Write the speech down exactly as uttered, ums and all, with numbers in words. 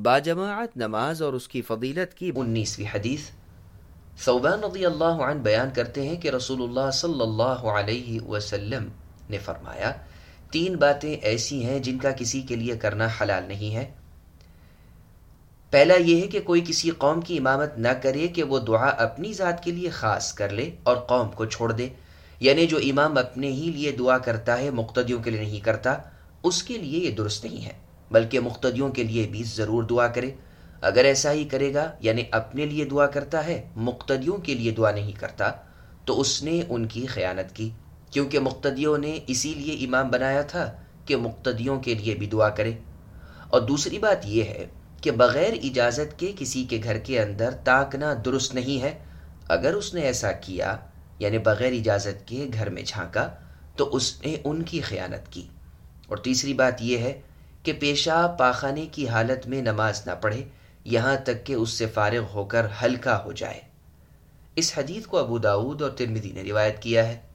باجماعت نماز اور اس کی فضیلت کی انیسویں حدیث، ثوبان رضی اللہ عنہ بیان کرتے ہیں کہ رسول اللہ صلی اللہ علیہ وسلم نے فرمایا، تین باتیں ایسی ہیں جن کا کسی کے لیے کرنا حلال نہیں ہے۔ پہلا یہ ہے کہ کوئی کسی قوم کی امامت نہ کرے کہ وہ دعا اپنی ذات کے لیے خاص کر لے اور قوم کو چھوڑ دے، یعنی جو امام اپنے ہی لیے دعا کرتا ہے مقتدیوں کے لیے نہیں کرتا، اس کے لیے یہ درست نہیں ہے، بلکہ مقتدیوں کے لیے بھی ضرور دعا کرے۔ اگر ایسا ہی کرے گا، یعنی اپنے لیے دعا کرتا ہے مقتدیوں کے لیے دعا نہیں کرتا، تو اس نے ان کی خیانت کی، کیونکہ مقتدیوں نے اسی لیے امام بنایا تھا کہ مقتدیوں کے لیے بھی دعا کرے۔ اور دوسری بات یہ ہے کہ بغیر اجازت کے کسی کے گھر کے اندر تاکنا درست نہیں ہے۔ اگر اس نے ایسا کیا، یعنی بغیر اجازت کے گھر میں جھانکا، تو اس نے ان کی خیانت کی۔ اور تیسری بات یہ ہے کہ پیشاب پاخانے کی حالت میں نماز نہ پڑھے یہاں تک کہ اس سے فارغ ہو کر ہلکا ہو جائے۔ اس حدیث کو ابو داؤد اور ترمذی نے روایت کیا ہے۔